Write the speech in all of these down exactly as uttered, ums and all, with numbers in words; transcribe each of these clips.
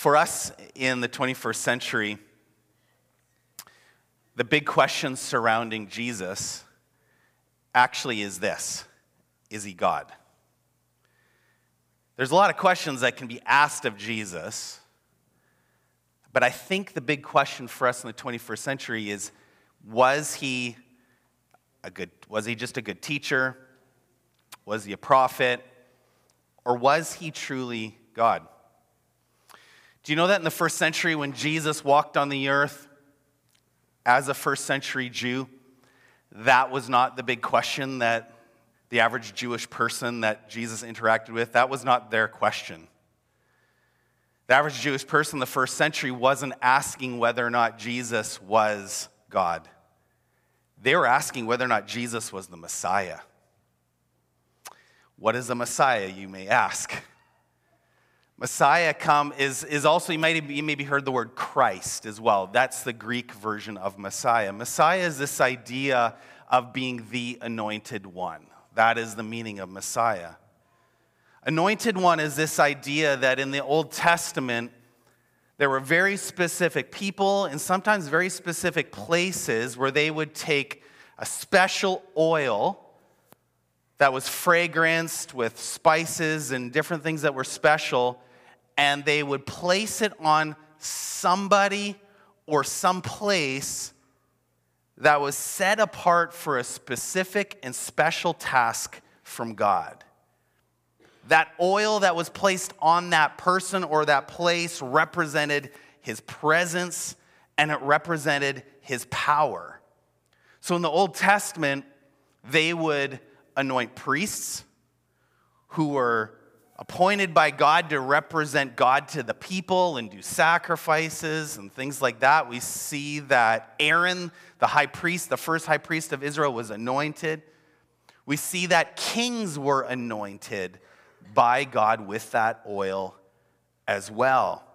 For us in the twenty-first century, the big question surrounding Jesus actually is this: is he God? There's a lot of questions that can be asked of Jesus, but I think the big question for us in the twenty-first century is, was he a good, was he just a good teacher? Was he a prophet? Or was he truly God? Do you know that in the first century when Jesus walked on the earth as a first century Jew, that was not the big question that the average Jewish person that Jesus interacted with, that was not their question. The average Jewish person in the first century wasn't asking whether or not Jesus was God. They were asking whether or not Jesus was the Messiah. What is a Messiah, you may ask? Messiah come is, is also, you may, you maybe heard the word Christ as well. That's the Greek version of Messiah. Messiah is this idea of being the anointed one. That is the meaning of Messiah. Anointed one is this idea that in the Old Testament, there were very specific people and sometimes very specific places where they would take a special oil that was fragranced with spices and different things that were special, and they would place it on somebody or some place that was set apart for a specific and special task from God. That oil that was placed on that person or that place represented his presence, and it represented his power. So in the Old Testament, they would anoint priests who were appointed by God to represent God to the people and do sacrifices and things like that. We see that Aaron, the high priest, the first high priest of Israel, was anointed. We see that kings were anointed by God with that oil as well.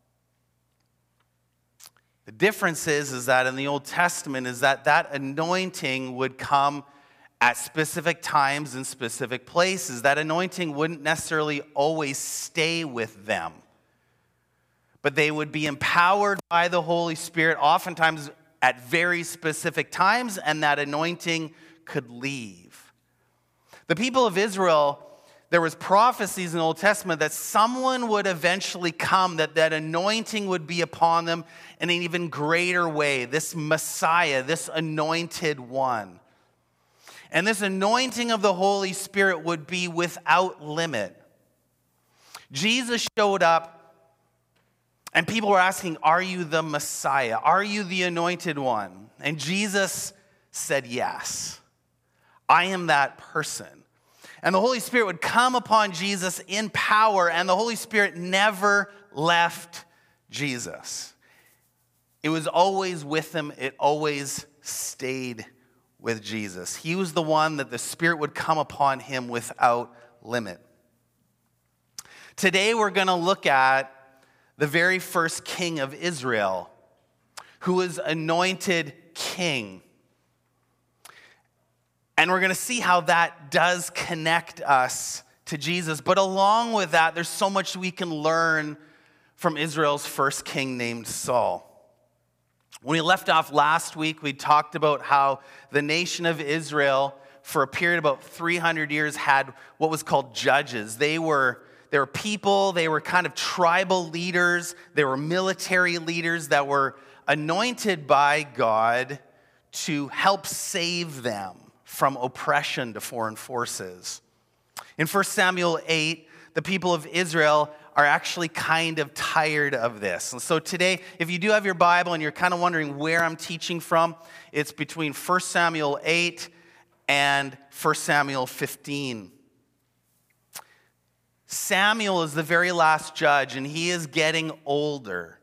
The difference is, is that in the Old Testament is that that anointing would come at specific times and specific places. That anointing wouldn't necessarily always stay with them, but they would be empowered by the Holy Spirit, oftentimes at very specific times, and that anointing could leave. The people of Israel, there was prophecies in the Old Testament that someone would eventually come, that that anointing would be upon them in an even greater way, this Messiah, this anointed one. And this anointing of the Holy Spirit would be without limit. Jesus showed up, and people were asking, are you the Messiah? Are you the anointed one? And Jesus said, yes, I am that person. And the Holy Spirit would come upon Jesus in power, and the Holy Spirit never left Jesus. It was always with him. It always stayed with Jesus. He was the one that the Spirit would come upon him without limit. Today we're going to look at the very first king of Israel, who was anointed king. And we're going to see how that does connect us to Jesus. But along with that, there's so much we can learn from Israel's first king named Saul. When we left off last week, we talked about how the nation of Israel, for a period of about three hundred years, had what was called judges. They were, they were people, they were kind of tribal leaders, they were military leaders that were anointed by God to help save them from oppression to foreign forces. In First Samuel eight, the people of Israel are actually kind of tired of this. And so today, if you do have your Bible and you're kind of wondering where I'm teaching from, it's between First Samuel eight and First Samuel fifteen. Samuel is the very last judge, and he is getting older.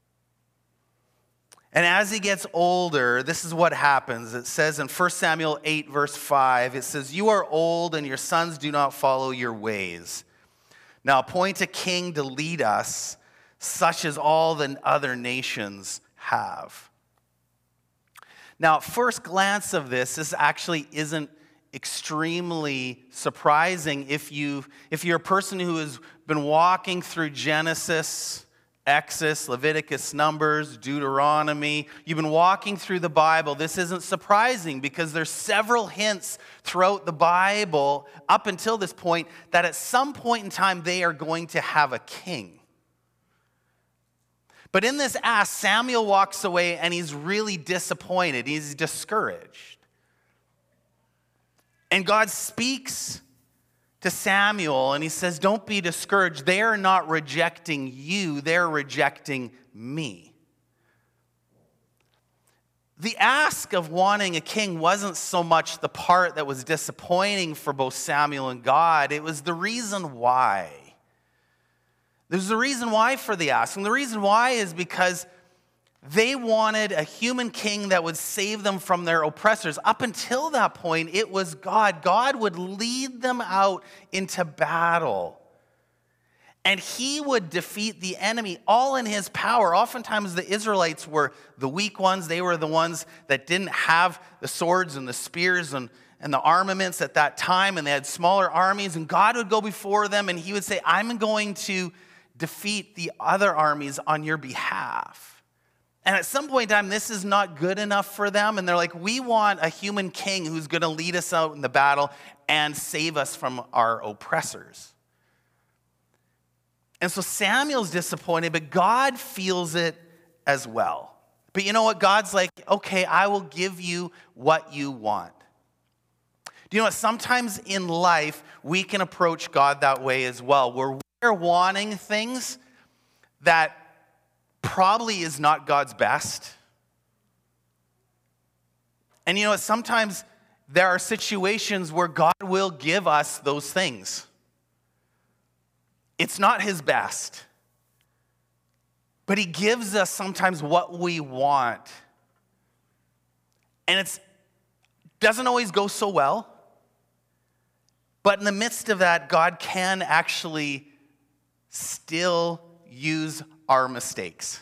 And as he gets older, this is what happens. It says in First Samuel eight, verse five, it says, "You are old, and your sons do not follow your ways. Now appoint a king to lead us, such as all the other nations have." Now, at first glance of this, this actually isn't extremely surprising if, you, if you're a person who has been walking through Genesis Exodus, Leviticus, Numbers, Deuteronomy. You've been walking through the Bible. This isn't surprising because there's several hints throughout the Bible up until this point that at some point in time they are going to have a king. But in this ask, Samuel walks away and he's really disappointed. He's discouraged. And God speaks to Samuel and he says, don't be discouraged. They are not rejecting you, they're rejecting me. The ask of wanting a king wasn't so much the part that was disappointing for both Samuel and God, it was the reason why. There's a reason why for the ask, and the reason why is because they wanted a human king that would save them from their oppressors. Up until that point, it was God. God would lead them out into battle. And he would defeat the enemy all in his power. Oftentimes the Israelites were the weak ones. They were the ones that didn't have the swords and the spears and, and the armaments at that time. And they had smaller armies. And God would go before them and he would say, I'm going to defeat the other armies on your behalf. And at some point in time, this is not good enough for them. And they're like, we want a human king who's going to lead us out in the battle and save us from our oppressors. And so Samuel's disappointed, but God feels it as well. But you know what? God's like, okay, I will give you what you want. Do you know what? Sometimes in life, we can approach God that way as well, where we're wanting things that probably is not God's best. And you know what? Sometimes there are situations where God will give us those things. It's not his best. But he gives us sometimes what we want. And it doesn't always go so well. But in the midst of that, God can actually still use our mistakes.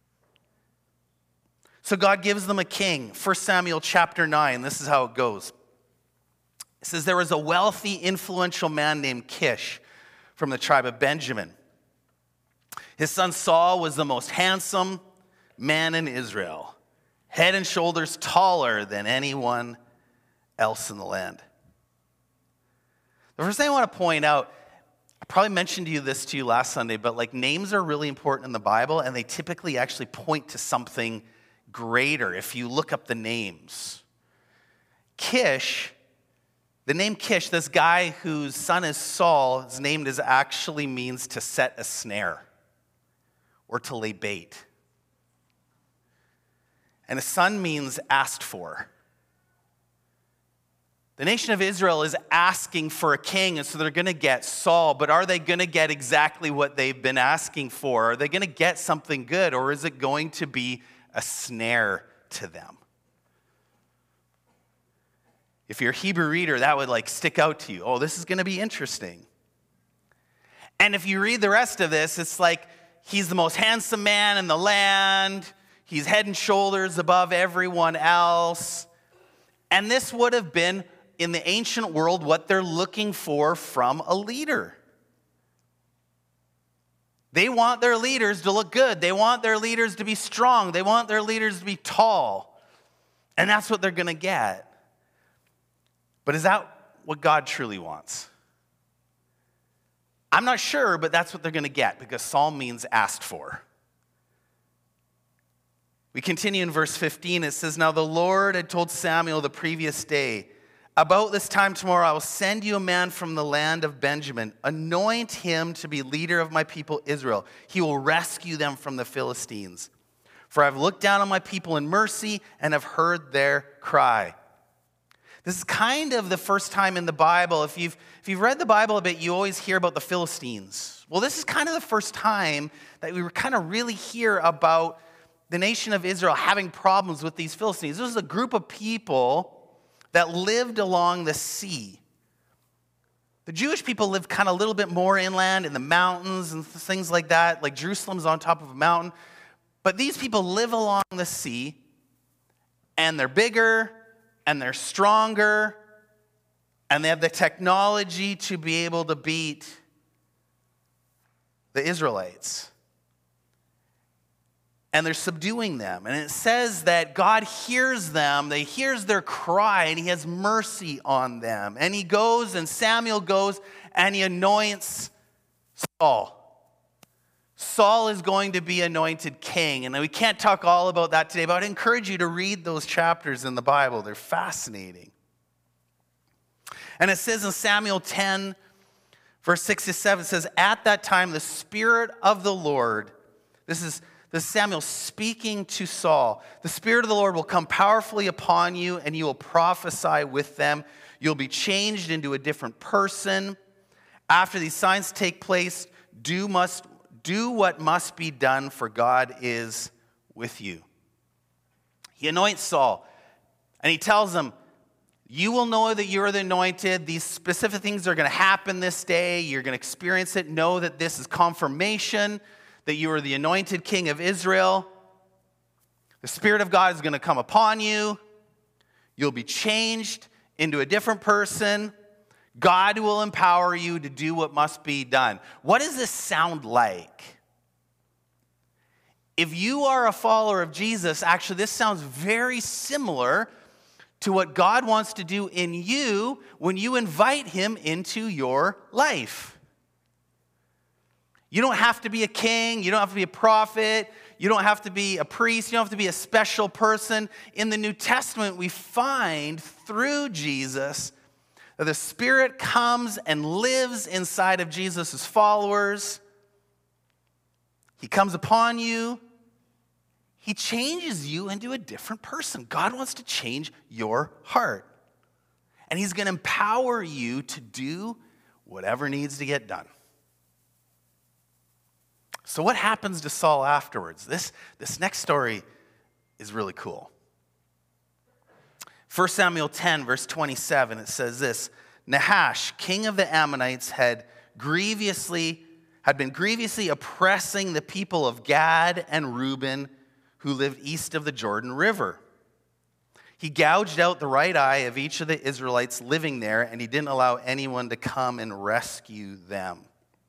So God gives them a king. First Samuel chapter nine, this is how it goes. It says, there was a wealthy, influential man named Kish from the tribe of Benjamin. His son Saul was the most handsome man in Israel, head and shoulders taller than anyone else in the land. The first thing I want to point out, I probably mentioned to you this to you last Sunday, but like names are really important in the Bible, and they typically actually point to something greater if you look up the names. Kish, the name Kish, this guy whose son is Saul, his name is actually means to set a snare or to lay bait. And his son means asked for. The nation of Israel is asking for a king, and so they're going to get Saul. But are they going to get exactly what they've been asking for? Are they going to get something good, or is it going to be a snare to them? If you're a Hebrew reader, that would like stick out to you. Oh, this is going to be interesting. And if you read the rest of this, it's like he's the most handsome man in the land. He's head and shoulders above everyone else. And this would have been, in the ancient world, what they're looking for from a leader. They want their leaders to look good. They want their leaders to be strong. They want their leaders to be tall. And that's what they're going to get. But is that what God truly wants? I'm not sure, but that's what they're going to get, because Saul means asked for. We continue in verse fifteen. It says, now the Lord had told Samuel the previous day, about this time tomorrow I will send you a man from the land of Benjamin. Anoint him to be leader of my people Israel. He will rescue them from the Philistines. For I've looked down on my people in mercy and have heard their cry. This is kind of the first time in the Bible. If you've, if you've read the Bible a bit, you always hear about the Philistines. Well, this is kind of the first time that we were kind of really hear about the nation of Israel having problems with these Philistines. This was a group of people that lived along the sea. The Jewish people lived kind of a little bit more inland in the mountains and things like that, like Jerusalem's on top of a mountain. But these people live along the sea, and they're bigger, and they're stronger, and they have the technology to be able to beat the Israelites. and they're subduing them. And it says that God hears them, they hears their cry, and he has mercy on them. And he goes, and Samuel goes, and he anoints Saul. Saul is going to be anointed king. And we can't talk all about that today, but I'd encourage you to read those chapters in the Bible. They're fascinating. And it says in Samuel ten, verse six to seven, it says, at that time the Spirit of the Lord, this is This is Samuel speaking to Saul. The Spirit of the Lord will come powerfully upon you, and you will prophesy with them. You'll be changed into a different person. After these signs take place, do must do what must be done, for God is with you. He anoints Saul, and he tells him, you will know that you're the anointed. These specific things are going to happen this day. You're going to experience it. Know that this is confirmation that you are the anointed king of Israel. The Spirit of God is going to come upon you. You'll be changed into a different person. God will empower you to do what must be done. What does this sound like? If you are a follower of Jesus, actually this sounds very similar to what God wants to do in you when you invite him into your life. You don't have to be a king. You don't have to be a prophet. You don't have to be a priest. You don't have to be a special person. In the New Testament, we find through Jesus that the Spirit comes and lives inside of Jesus' followers. He comes upon you. He changes you into a different person. God wants to change your heart. And he's going to empower you to do whatever needs to get done. So what happens to Saul afterwards? This, this next story is really cool. First Samuel ten, verse twenty-seven, it says this, Nahash, king of the Ammonites, had grievously had been grievously oppressing the people of Gad and Reuben who lived east of the Jordan River. He gouged out the right eye of each of the Israelites living there, and he didn't allow anyone to come and rescue them.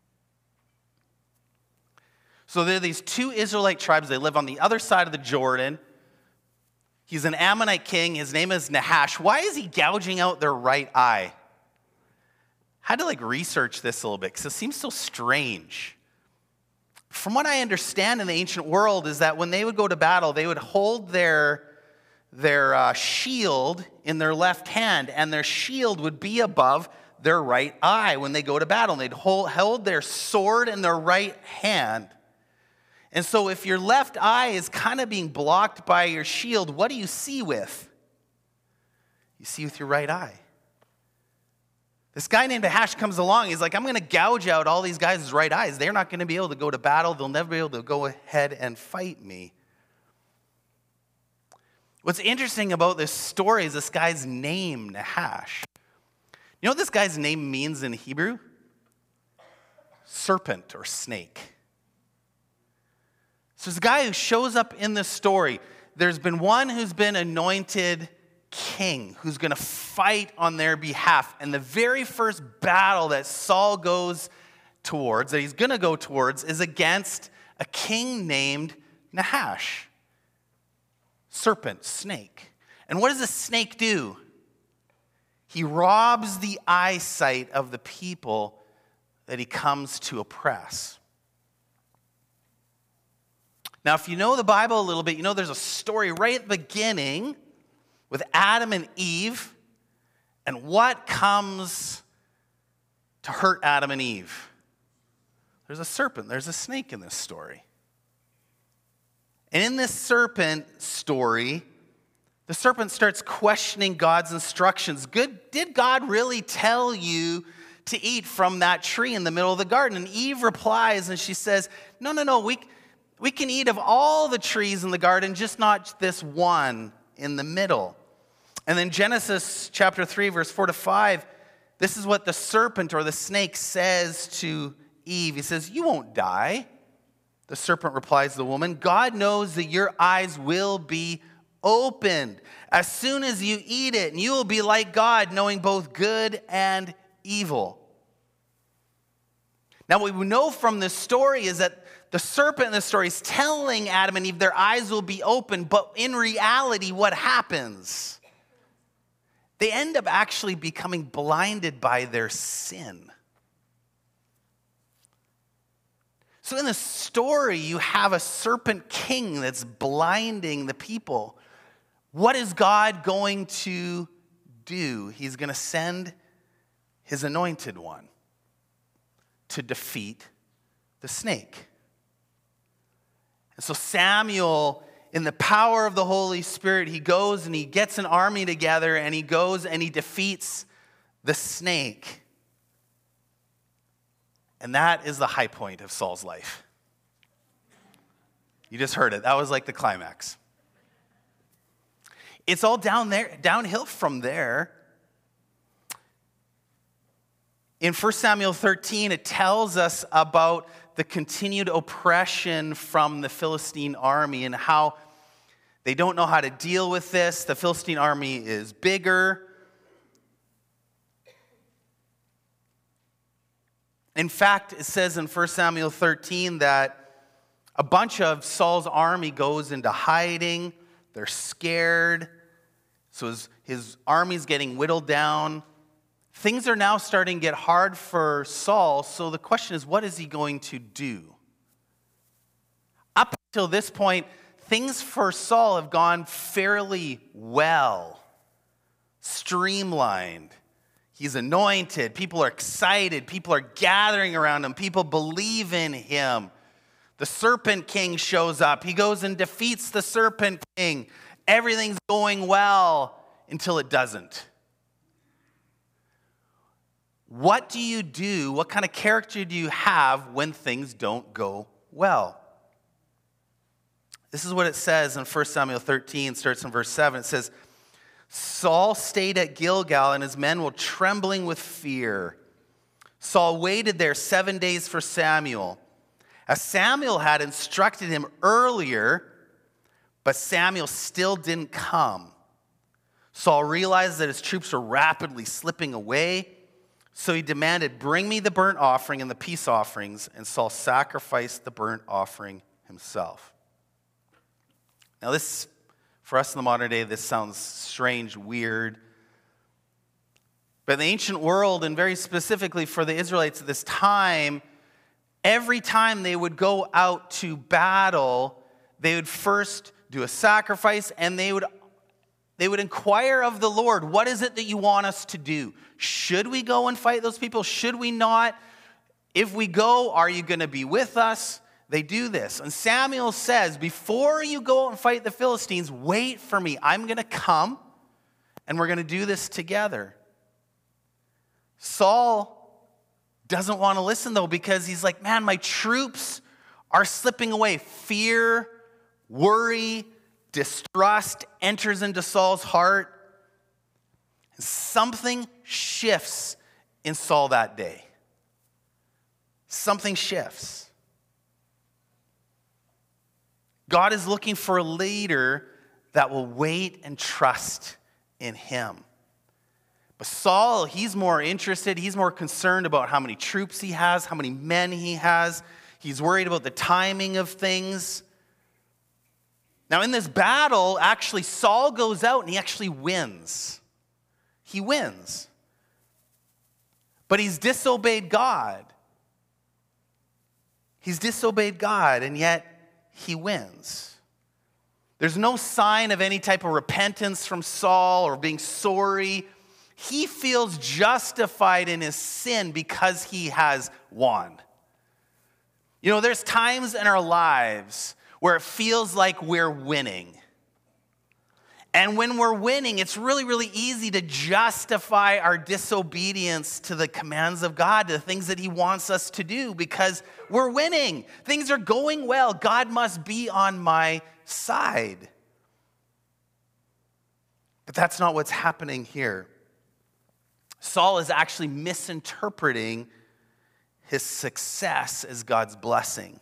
So there are these two Israelite tribes. They live on the other side of the Jordan. He's an Ammonite king. His name is Nahash. Why is he gouging out their right eye? I had to like research this a little bit because it seems so strange. From what I understand in the ancient world is that when they would go to battle, they would hold their, their uh, shield in their left hand, and their shield would be above their right eye when they go to battle. And they'd hold, hold their sword in their right hand. And so if your left eye is kind of being blocked by your shield, what do you see with? You see with your right eye. This guy named Nahash comes along. He's like, I'm going to gouge out all these guys' right eyes. They're not going to be able to go to battle. They'll never be able to go ahead and fight me. What's interesting about this story is this guy's name, Nahash. You know what this guy's name means in Hebrew? Serpent or snake. So there's a guy who shows up in this story. There's been one who's been anointed king, who's going to fight on their behalf. And the very first battle that Saul goes towards, that he's going to go towards, is against a king named Nahash. Serpent, snake. And what does a snake do? He robs the eyesight of the people that he comes to oppress. Now, if you know the Bible a little bit, you know there's a story right at the beginning with Adam and Eve, and what comes to hurt Adam and Eve? There's a serpent, there's a snake in this story. And in this serpent story, the serpent starts questioning God's instructions. Good, did God really tell you to eat from that tree in the middle of the garden? And Eve replies and she says, no, no, no, we We can eat of all the trees in the garden, just not this one in the middle. And then Genesis chapter three, verse four to five, this is what the serpent or the snake says to Eve. He says, you won't die. The serpent replies to the woman, God knows that your eyes will be opened as soon as you eat it, and you will be like God, knowing both good and evil. Now, what we know from this story is that the serpent in the story is telling Adam and Eve their eyes will be open, but in reality, what happens? They end up actually becoming blinded by their sin. So in the story, you have a serpent king that's blinding the people. What is God going to do? He's going to send his anointed one to defeat the snake. And so Samuel, in the power of the Holy Spirit, he goes and he gets an army together and he goes and he defeats the snake. And that is the high point of Saul's life. You just heard it. That was like the climax. It's all down there, downhill from there. In First Samuel thirteen, it tells us about the continued oppression from the Philistine army and how they don't know how to deal with this. The Philistine army is bigger. In fact, it says in First Samuel thirteen that a bunch of Saul's army goes into hiding. They're scared. So his, his army's getting whittled down. Things are now starting to get hard for Saul. So the question is, what is he going to do? Up until this point, things for Saul have gone fairly well, streamlined. He's anointed. People are excited. People are gathering around him. People believe in him. The serpent king shows up. He goes and defeats the serpent king. Everything's going well until it doesn't. What do you do? What kind of character do you have when things don't go well? This is what it says in First Samuel thirteen, starts in verse seven. It says, Saul stayed at Gilgal, and his men were trembling with fear. Saul waited there seven days for Samuel, as Samuel had instructed him earlier, but Samuel still didn't come. Saul realized that his troops were rapidly slipping away, so he demanded, bring me the burnt offering and the peace offerings, and Saul sacrificed the burnt offering himself. Now this, for us in the modern day, this sounds strange, weird. But in the ancient world, and very specifically for the Israelites at this time, every time they would go out to battle, they would first do a sacrifice, and they would, they would inquire of the Lord, what is it that you want us to do? Should we go and fight those people? Should we not? If we go, are you going to be with us? They do this. And Samuel says, before you go out and fight the Philistines, wait for me. I'm going to come, and we're going to do this together. Saul doesn't want to listen, though, because he's like, man, my troops are slipping away. Fear, worry, distrust enters into Saul's heart. Something shifts in Saul that day. Something shifts. God is looking for a leader that will wait and trust in him. But Saul, he's more interested, he's more concerned about how many troops he has, how many men he has. He's worried about the timing of things. Now in this battle, actually Saul goes out and he actually wins. He wins. But he's disobeyed God. He's disobeyed God, and yet he wins. There's no sign of any type of repentance from Saul or being sorry. He feels justified in his sin because he has won. You know, there's times in our lives where it feels like we're winning. And when we're winning, it's really, really easy to justify our disobedience to the commands of God, to the things that he wants us to do, because we're winning. Things are going well. God must be on my side. But that's not what's happening here. Saul is actually misinterpreting his success as God's blessing.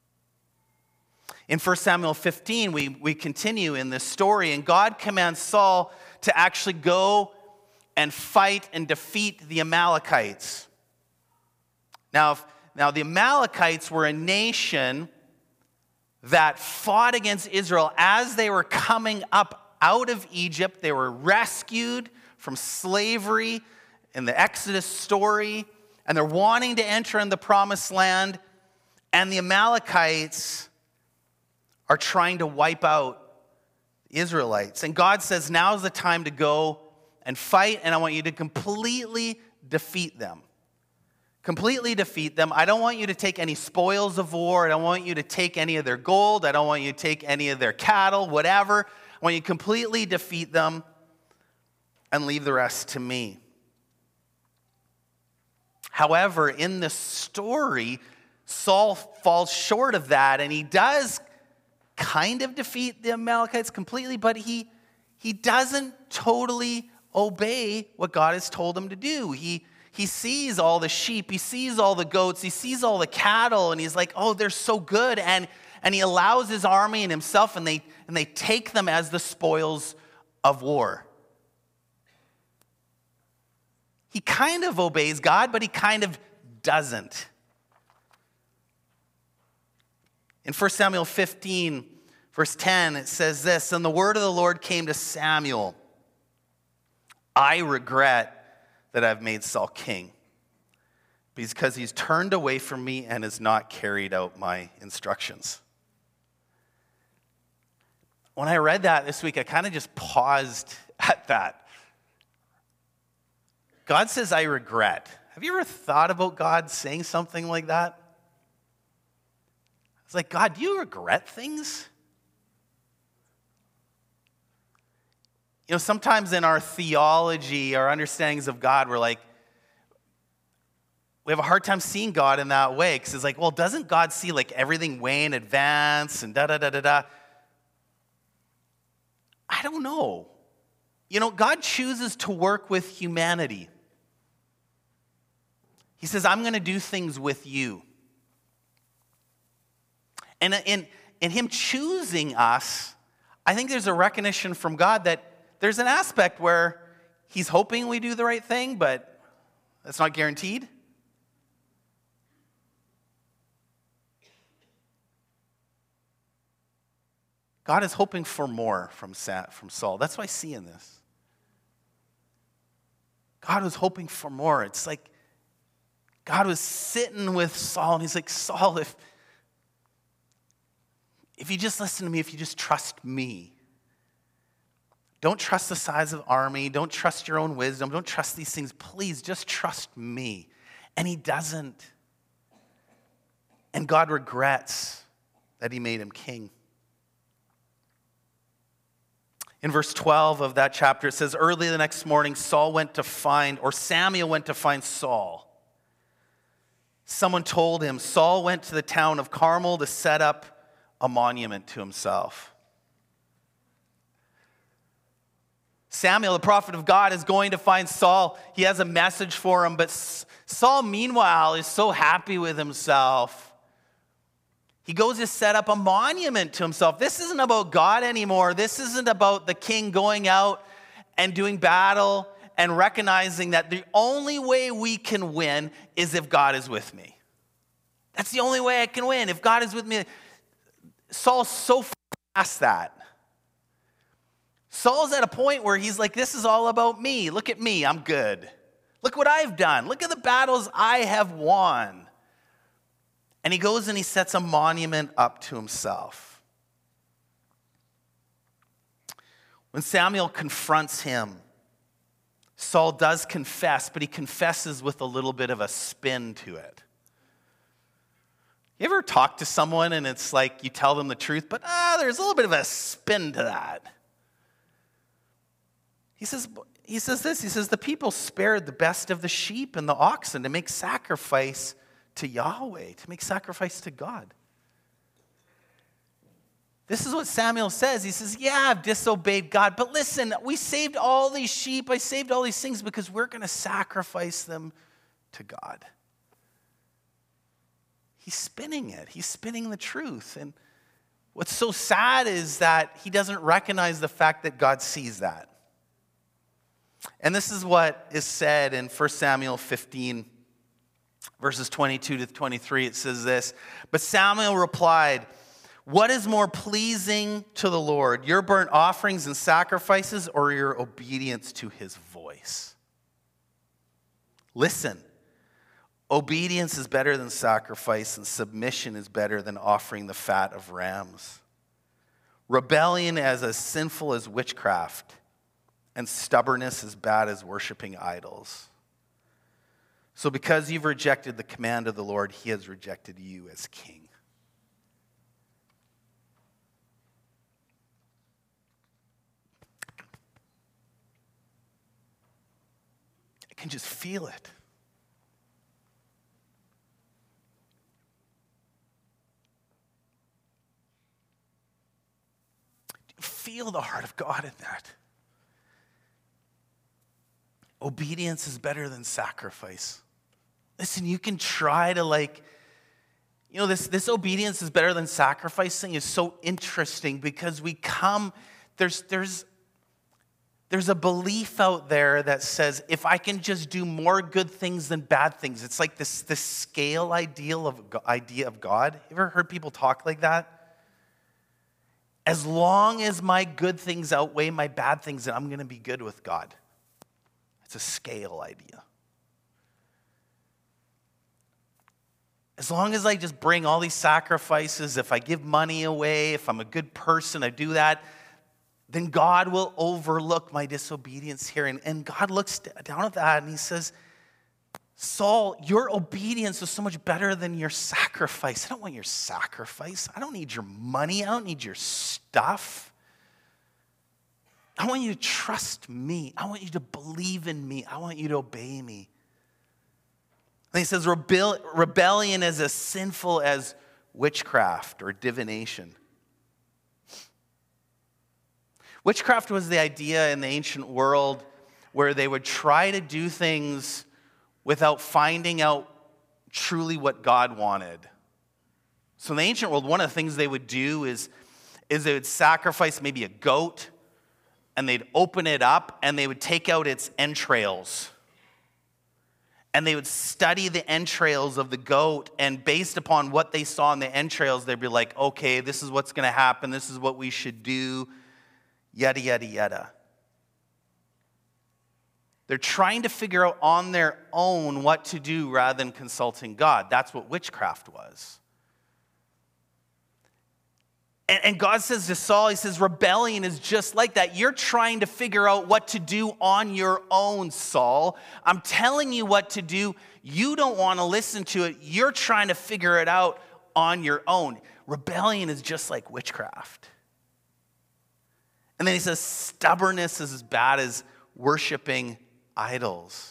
In First Samuel fifteen, we, we continue in this story, and God commands Saul to actually go and fight and defeat the Amalekites. Now, if Now, the Amalekites were a nation that fought against Israel as they were coming up out of Egypt. They were rescued from slavery in the Exodus story, and they're wanting to enter in the promised land, and the Amalekites are trying to wipe out the Israelites. And God says, now's the time to go and fight, and I want you to completely defeat them. Completely defeat them. I don't want you to take any spoils of war. I don't want you to take any of their gold. I don't want you to take any of their cattle, whatever. I want you to completely defeat them and leave the rest to me. However, in the story, Saul falls short of that, and he does kind of defeat the Amalekites completely, but he, he doesn't totally obey what God has told him to do. He He sees all the sheep, he sees all the goats, he sees all the cattle, and he's like, oh, they're so good. And, and he allows his army and himself, and they, and they take them as the spoils of war. He kind of obeys God, but he kind of doesn't. In First Samuel fifteen, verse ten, it says this, and the word of the Lord came to Samuel. I regret that I've made Saul king, because he's turned away from me and has not carried out my instructions. When I read that this week, I kind of just paused at that. God says, I regret. Have you ever thought about God saying something like that? It's like, God, do you regret things? You know, sometimes in our theology, our understandings of God, we're like, we have a hard time seeing God in that way. Because it's like, well, doesn't God see like everything way in advance and da-da-da-da-da? I don't know. You know, God chooses to work with humanity. He says, I'm going to do things with you. And in, in him choosing us, I think there's a recognition from God that there's an aspect where he's hoping we do the right thing, but that's not guaranteed. God is hoping for more from Saul. That's what I see in this. God was hoping for more. It's like God was sitting with Saul, and he's like, Saul, if, if you just listen to me, if you just trust me, don't trust the size of the army. Don't trust your own wisdom. Don't trust these things. Please, just trust me. And he doesn't. And God regrets that he made him king. In verse twelve of that chapter, it says, early the next morning, Saul went to find, or Samuel went to find Saul. Someone told him, Saul went to the town of Carmel to set up a monument to himself. Samuel, the prophet of God, is going to find Saul. He has a message for him, but Saul, meanwhile, is so happy with himself. He goes to set up a monument to himself. This isn't about God anymore. This isn't about the king going out and doing battle and recognizing that the only way we can win is if God is with me. That's the only way I can win, if God is with me. Saul's so past that. Saul's at a point where he's like, this is all about me. Look at me, I'm good. Look what I've done. Look at the battles I have won. And he goes and he sets a monument up to himself. When Samuel confronts him, Saul does confess, but he confesses with a little bit of a spin to it. You ever talk to someone and it's like you tell them the truth, but ah, there's a little bit of a spin to that. He says, he says this, he says, the people spared the best of the sheep and the oxen to make sacrifice to Yahweh, to make sacrifice to God. This is what Samuel says. He says, yeah, I've disobeyed God, but listen, we saved all these sheep, I saved all these things because we're going to sacrifice them to God. He's spinning it. He's spinning the truth. And what's so sad is that he doesn't recognize the fact that God sees that. And this is what is said in First Samuel fifteen, Verses twenty-two to twenty-three, it says this, but Samuel replied, what is more pleasing to the Lord, your burnt offerings and sacrifices, or your obedience to his voice? Listen, obedience is better than sacrifice, and submission is better than offering the fat of rams. Rebellion is as sinful as witchcraft, and stubbornness as bad as worshiping idols. So because you've rejected the command of the Lord, he has rejected you as king. I can just feel it. Feel the heart of God in that. Obedience is better than sacrifice. Listen, you can try to like, you know, this, this obedience is better than sacrifice thing is so interesting because we come, there's, there's, there's a belief out there that says if I can just do more good things than bad things, it's like this, this scale ideal of, idea of God. You ever heard people talk like that? As long as my good things outweigh my bad things, then I'm going to be good with God. It's a scale idea. As long as I just bring all these sacrifices, if I give money away, if I'm a good person, I do that, then God will overlook my disobedience here. And, and God looks down at that and he says, Saul, your obedience is so much better than your sacrifice. I don't want your sacrifice. I don't need your money. I don't need your stuff. I want you to trust me. I want you to believe in me. I want you to obey me. And he says Rebel- rebellion is as sinful as witchcraft or divination. Witchcraft was the idea in the ancient world where they would try to do things without finding out truly what God wanted. So in the ancient world, one of the things they would do is, is they would sacrifice maybe a goat, and they'd open it up, and they would take out its entrails. And they would study the entrails of the goat, and based upon what they saw in the entrails, they'd be like, okay, this is what's going to happen, this is what we should do, yada, yada, yada. They're trying to figure out on their own what to do rather than consulting God. That's what witchcraft was. And, and God says to Saul, he says, rebellion is just like that. You're trying to figure out what to do on your own, Saul. I'm telling you what to do. You don't want to listen to it. You're trying to figure it out on your own. Rebellion is just like witchcraft. And then he says, stubbornness is as bad as worshiping idols.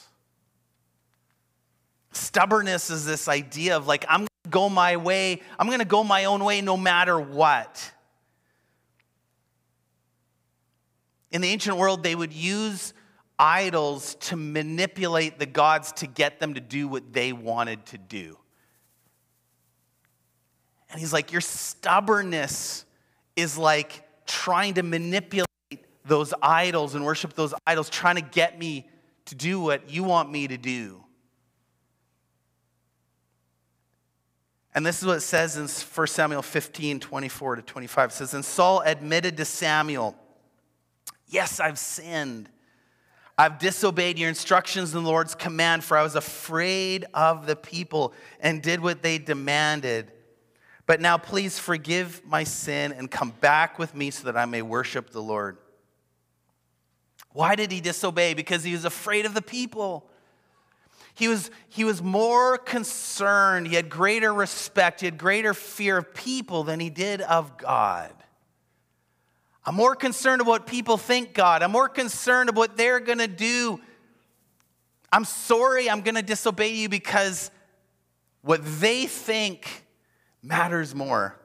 Stubbornness is this idea of like, I'm going to go my way. I'm going to go my own way no matter what. In the ancient world, they would use idols to manipulate the gods to get them to do what they wanted to do. And he's like, your stubbornness is like trying to manipulate those idols and worship those idols, trying to get me to do what you want me to do. And this is what it says in First Samuel fifteen, twenty-four to twenty-five. It says, and Saul admitted to Samuel, yes, I've sinned. I've disobeyed your instructions and the Lord's command, for I was afraid of the people and did what they demanded. But now please forgive my sin and come back with me so that I may worship the Lord. Why did he disobey? Because he was afraid of the people. He was, he was more concerned, he had greater respect, he had greater fear of people than he did of God. I'm more concerned of what people think, God. I'm more concerned of what they're going to do. I'm sorry I'm going to disobey you because what they think matters more.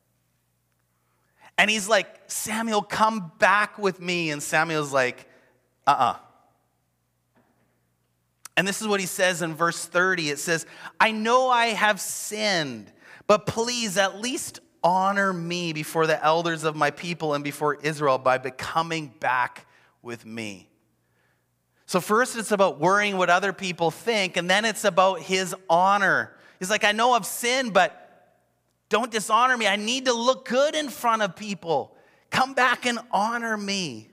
And he's like, Samuel, come back with me. And Samuel's like, uh-uh. And this is what he says in verse thirty. It says, I know I have sinned, but please at least honor me before the elders of my people and before Israel by becoming back with me. So first it's about worrying what other people think, and then it's about his honor. He's like, I know I've sinned, but don't dishonor me. I need to look good in front of people. Come back and honor me.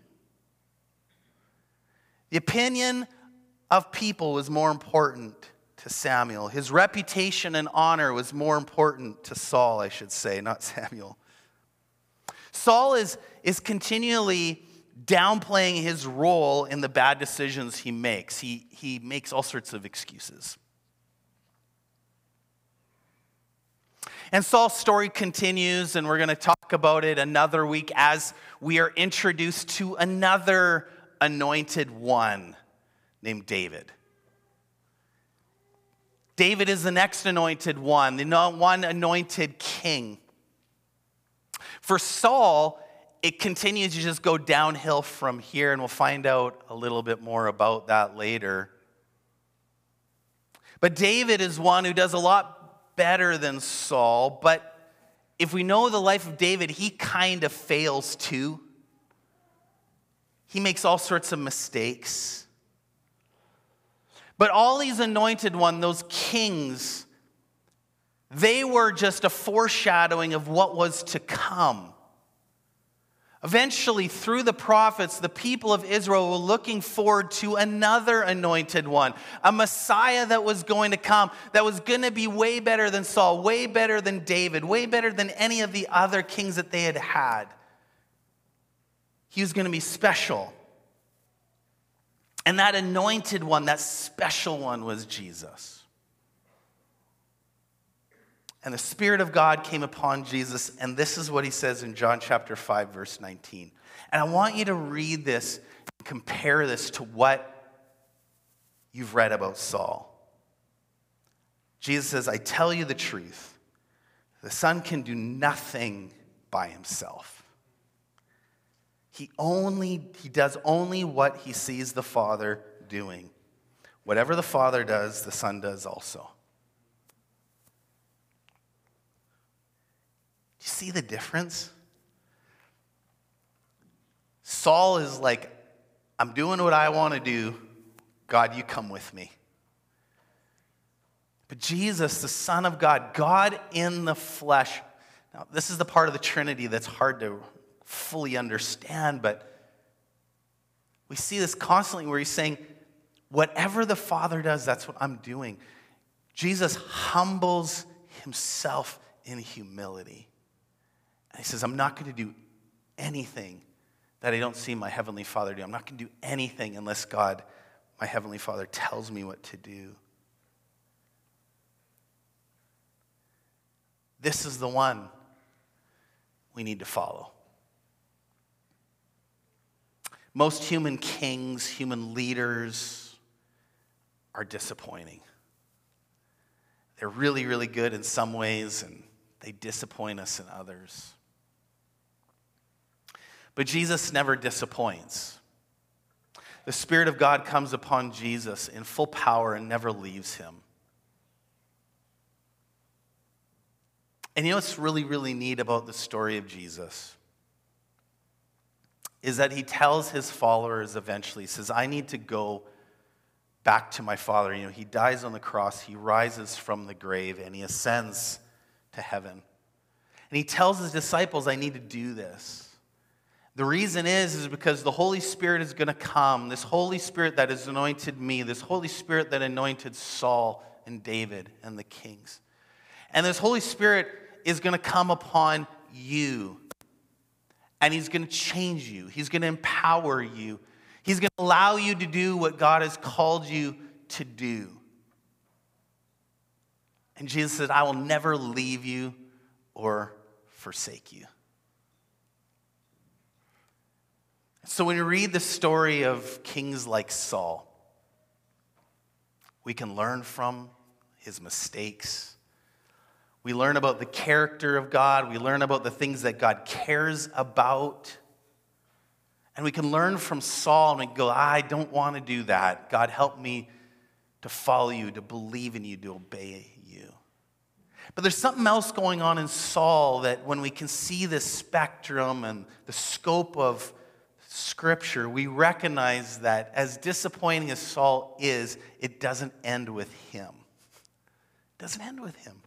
The opinion of people was more important to Samuel. His reputation and honor was more important to Saul, I should say, not Samuel. Saul is, is continually downplaying his role in the bad decisions he makes. He, he makes all sorts of excuses. And Saul's story continues, and we're going to talk about it another week as we are introduced to another anointed one named David. David is the next anointed one, the one anointed king. For Saul, it continues to just go downhill from here, and we'll find out a little bit more about that later. But David is one who does a lot better than Saul, but if we know the life of David, he kind of fails too. He makes all sorts of mistakes. But all these anointed ones, those kings, they were just a foreshadowing of what was to come. Eventually, through the prophets, the people of Israel were looking forward to another anointed one, a Messiah that was going to come, that was going to be way better than Saul, way better than David, way better than any of the other kings that they had had. He was going to be special. And that anointed one, that special one, was Jesus. And the Spirit of God came upon Jesus, and this is what he says in John chapter five, verse nineteen. And I want you to read this and compare this to what you've read about Saul. Jesus says, I tell you the truth, the Son can do nothing by himself. He only, he does only what he sees the Father doing. Whatever the Father does, the Son does also. Do you see the difference? Saul is like, I'm doing what I want to do. God, you come with me. But Jesus, the Son of God, God in the flesh. Now, this is the part of the Trinity that's hard to fully understand, but we see this constantly where he's saying, whatever the Father does, that's what I'm doing. Jesus humbles himself in humility. And he says, I'm not going to do anything that I don't see my Heavenly Father do. I'm not going to do anything unless God, my Heavenly Father, tells me what to do. This is the one we need to follow. Most human kings, human leaders are disappointing. They're really, really good in some ways, and they disappoint us in others. But Jesus never disappoints. The Spirit of God comes upon Jesus in full power and never leaves him. And you know what's really, really neat about the story of Jesus? Is that he tells his followers eventually, he says, I need to go back to my Father. You know, he dies on the cross, he rises from the grave, and he ascends to heaven. And he tells his disciples, I need to do this. The reason is, is because the Holy Spirit is going to come. This Holy Spirit that has anointed me, this Holy Spirit that anointed Saul and David and the kings. And this Holy Spirit is going to come upon you. And he's going to change you. He's going to empower you. He's going to allow you to do what God has called you to do. And Jesus said, I will never leave you or forsake you. So when you read the story of kings like Saul, we can learn from his mistakes. We learn about the character of God. We learn about the things that God cares about. And we can learn from Saul and we go, I don't want to do that. God, help me to follow you, to believe in you, to obey you. But there's something else going on in Saul that when we can see this spectrum and the scope of Scripture, we recognize that as disappointing as Saul is, it doesn't end with him. It doesn't end with him.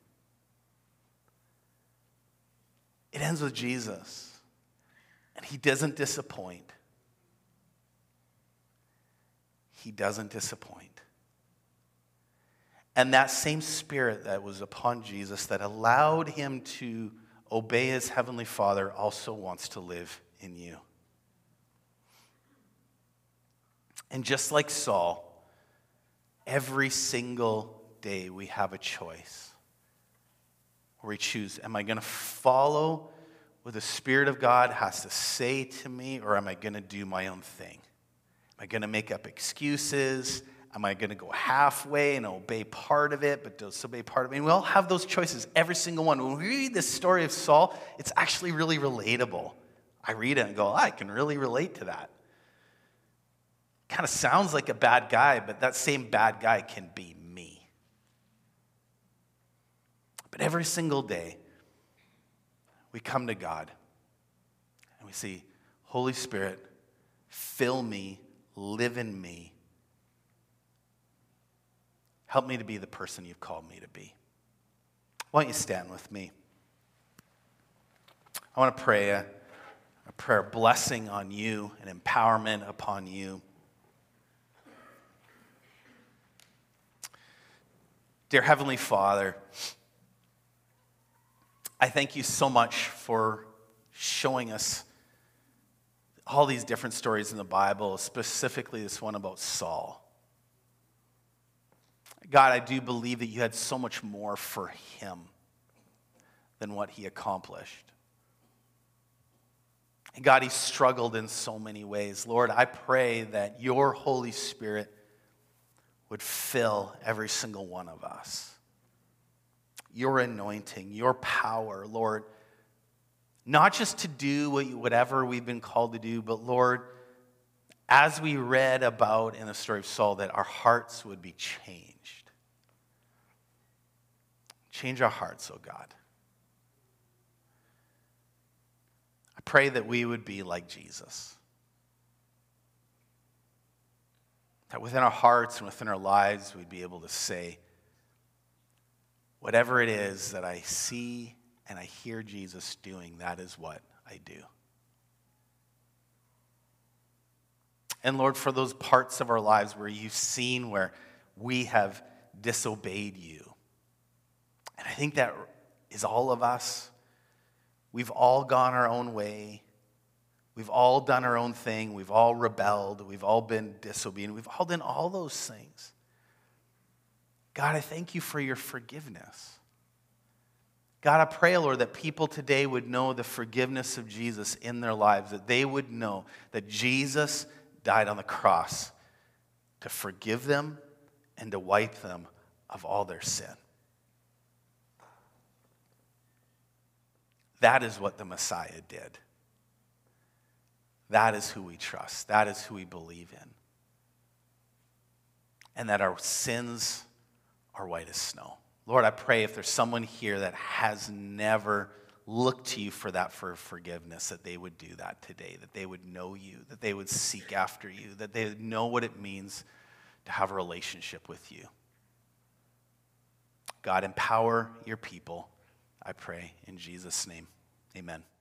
It ends with Jesus. And he doesn't disappoint. He doesn't disappoint. And that same Spirit that was upon Jesus that allowed him to obey his heavenly Father also wants to live in you. And just like Saul, every single day we have a choice where we choose, am I going to follow what the Spirit of God has to say to me, or am I going to do my own thing? Am I going to make up excuses? Am I going to go halfway and obey part of it, but disobey part of it? And we all have those choices, every single one. When we read this story of Saul, it's actually really relatable. I read it and go, I can really relate to that. Kind of sounds like a bad guy, but that same bad guy can be me. But every single day, we come to God and we say, Holy Spirit, fill me, live in me. Help me to be the person you've called me to be. Why don't you stand with me? I want to pray a, a prayer of blessing on you and empowerment upon you. Dear Heavenly Father, I thank you so much for showing us all these different stories in the Bible, specifically this one about Saul. God, I do believe that you had so much more for him than what he accomplished. And God, he struggled in so many ways. Lord, I pray that your Holy Spirit would fill every single one of us. Your anointing, your power, Lord, not just to do what you, whatever we've been called to do, but Lord, as we read about in the story of Saul, that our hearts would be changed. Change our hearts, oh God. I pray that we would be like Jesus. That within our hearts and within our lives, we'd be able to say, whatever it is that I see and I hear Jesus doing, that is what I do. And Lord, for those parts of our lives where you've seen where we have disobeyed you, and I think that is all of us. We've all gone our own way. We've all done our own thing. We've all rebelled. We've all been disobedient. We've all done all those things. God, I thank you for your forgiveness. God, I pray, Lord, that people today would know the forgiveness of Jesus in their lives, that they would know that Jesus died on the cross to forgive them and to wipe them of all their sin. That is what the Messiah did. That is who we trust. That is who we believe in. And that our sins are white as snow. Lord, I pray if there's someone here that has never looked to you for that for forgiveness, that they would do that today, that they would know you, that they would seek after you, that they would know what it means to have a relationship with you. God, empower your people, I pray, in Jesus' name. Amen.